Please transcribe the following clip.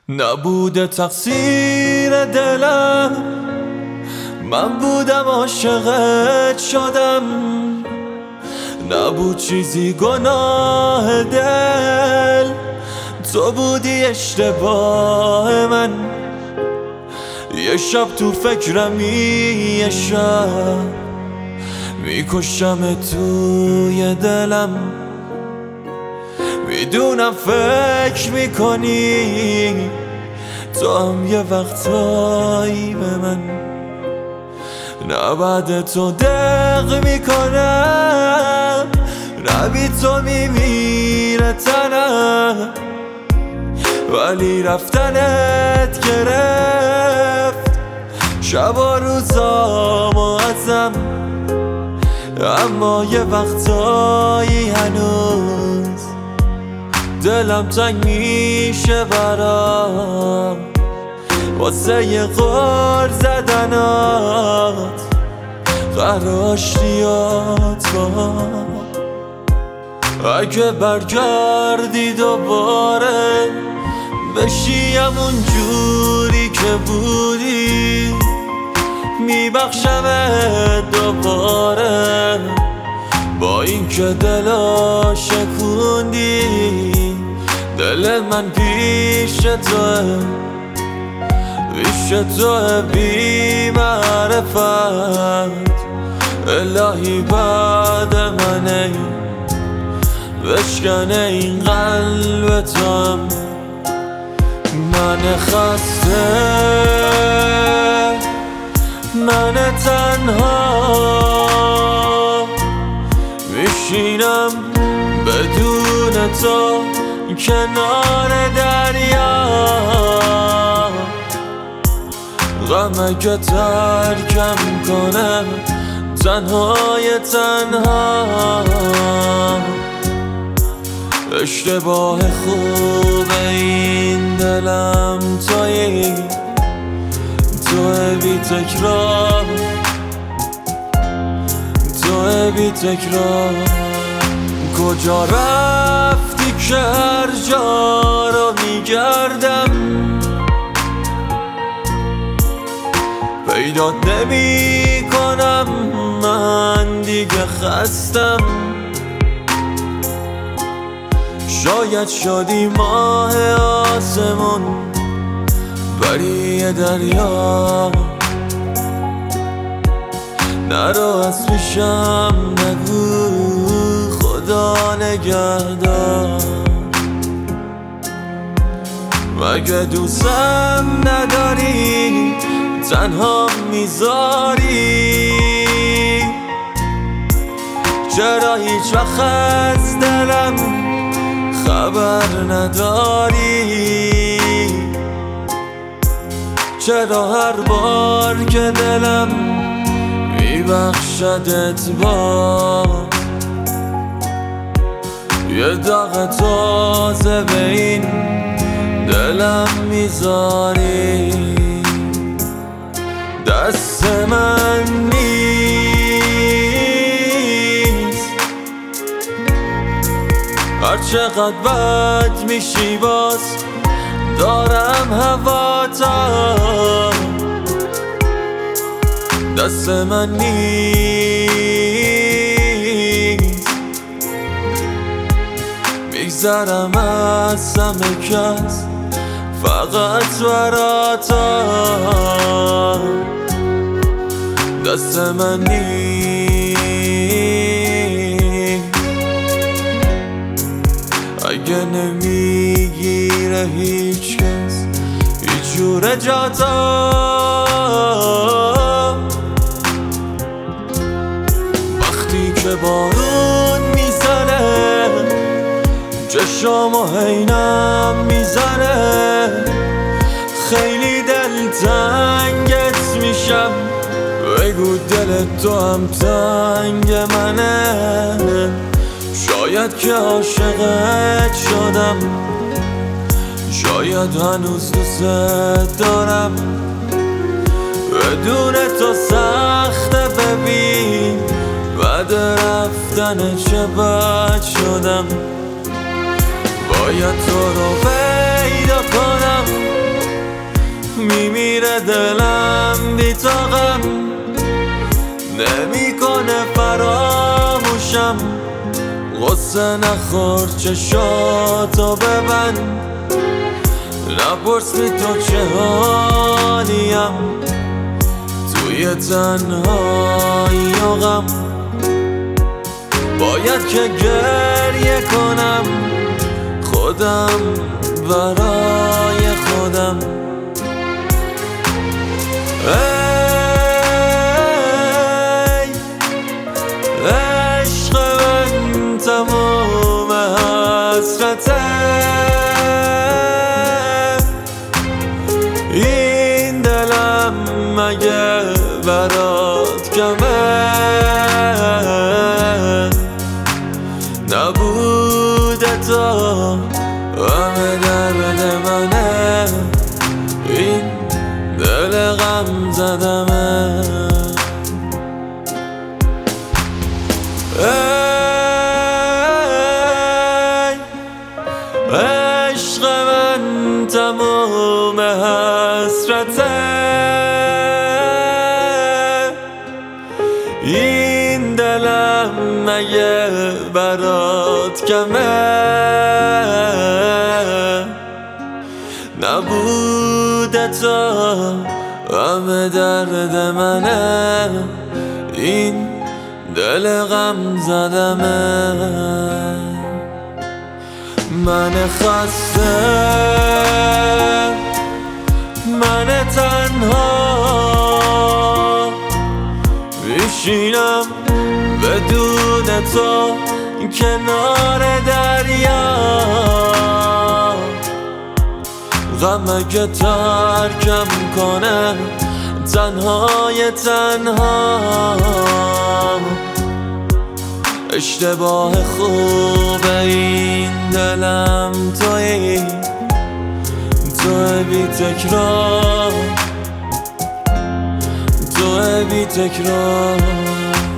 نبوده تقصیر دلم، من بودم عاشقت شدم. نبود چیزی گناه دل، تو بودی اشتباه من. یه شب تو فکرمی، یه شب میکشم توی دلم. میدونم فکر میکنی تو هم یه وقتایی به من. نه بعد تو دق میکنم، نه بی تو میمیره تنم. ولی رفتنت گرفت شب و روزامو ازم. اما یه وقتایی هنوز دلم تنگ میشه برام، واسه یه غر زدنات قراشتیات با. اگه برگردی دوباره بشیم اون جوری که بودی، میبخشمت دوباره. با این که دلا شکوندی، دل من پیش توه، پیش توه بی معرفت. الهی بعد منه بشکنه این قلب تو. من خسته، من تنها میشینم بدون تو کنار دریا. غمه که ترکم کنه تنهای تنها. اشتباه خوب این دلم تویی، توی بی تکرار، توی بی تکرار. کجا رفتی که هر جا رو میگردم، پیدات نمی کنم. من دیگه خستم، شاید شدی ماه آسمون بری دریا. نرو از پیشم نگو خدا نگهدار. مگه دوستم نداری تنها میذاری؟ چرا هیچ وقت از دلم خبر نداری؟ چرا هر بار که دلم میبخشدت با یه داغ تازه به این دلم میذاری؟ دست من نیست، هر چقدر بد میشی باز دارم هواتا. دست من نیست، میگذرم از همه کس فقط براتا. دست من نیست، اگه نمیگیره هیچ کس هیچ جور جاتا. وقتی که بارون میزنه چشامو عینم میزنه، خیلی دلتنگت میشم. بگو دل تو هم تنگ منه. شاید که عاشقت شدم، شاید هنوز دوست دارم. بدون تو سخته ببین، بعد رفتن چه بد شدم. باید تو رو پیدا کنم، میره دلم بی طاقم نمیکنه فراموشم غصه نخور چشاتو ببند نپرس بی تو چه حالیم توی تنهایی و غم باید که گریه کنم خودم برای خودم ای عشق من تمام حسرته این دلم مگه برات کمه نبوده تا همه درد منه این دل غم زدمه ای عشق من تمام حسرته این دلم مگه برات کمه نبوده تا همه درد منه این دل غم زدمه من خسته من تنها میشینم بدون تو کنار دریا غمه که ترکم کنه تنهای تنها اشتباه خوب این دلم توی بی تکرار تو بی تکرار